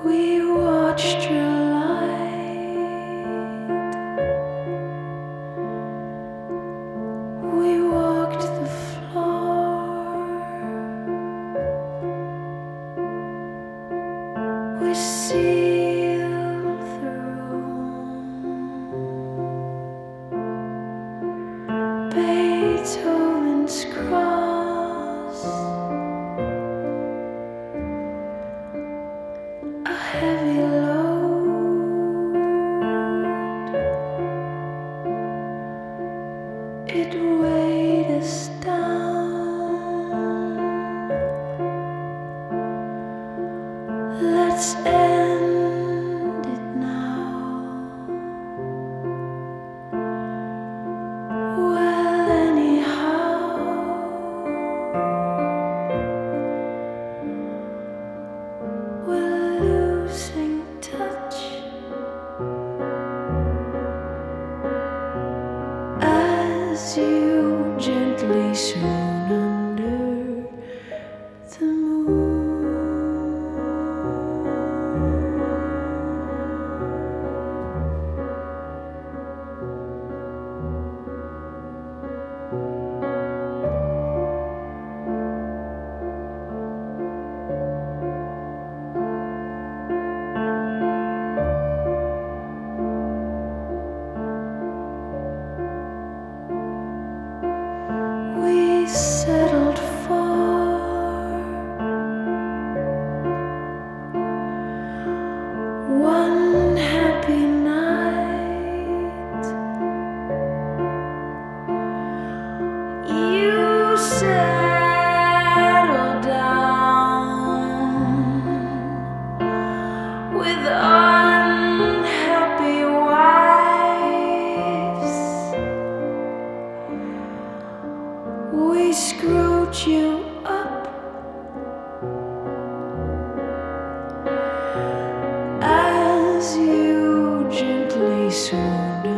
We watched your light. We walked the floor. We sealed the room. Beethoven's cross. A heavy load, it weighed us down. Let's end it now. Well, anyhow, we're losing touch as you gently swoon under the moon. We settled for one happy night. You settled down with unhappy wives. We screwed you up as you gently swooned